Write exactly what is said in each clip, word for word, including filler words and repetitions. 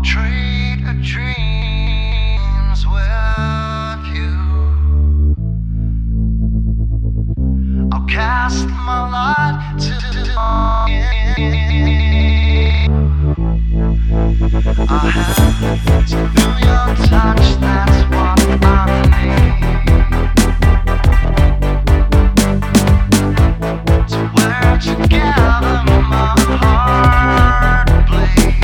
trade a dreams with you. I'll cast my light to I have to feel your touch, that's what I need. So we're together, my heart bleeds.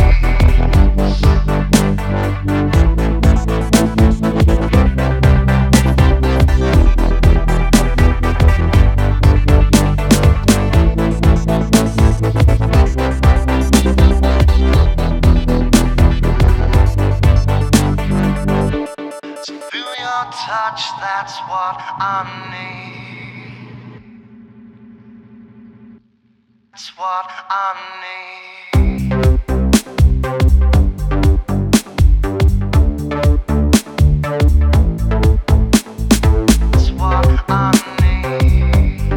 So feel your touch, that's what I need. That's what I need. That's what I need.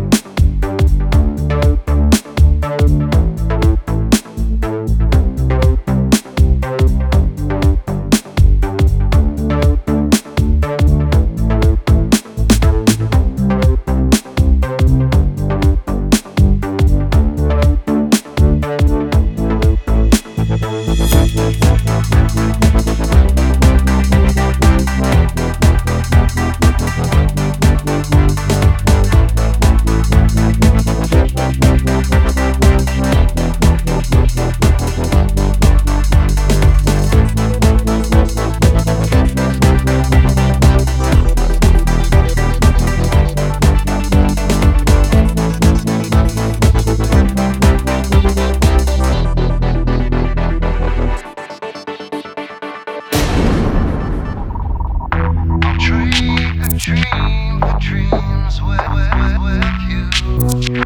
Dream the dreams with, with, with you.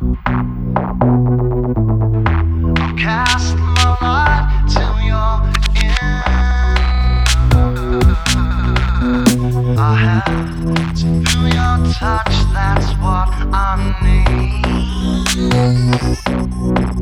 I'll cast my light till you're in. I have to feel your touch, that's what I need.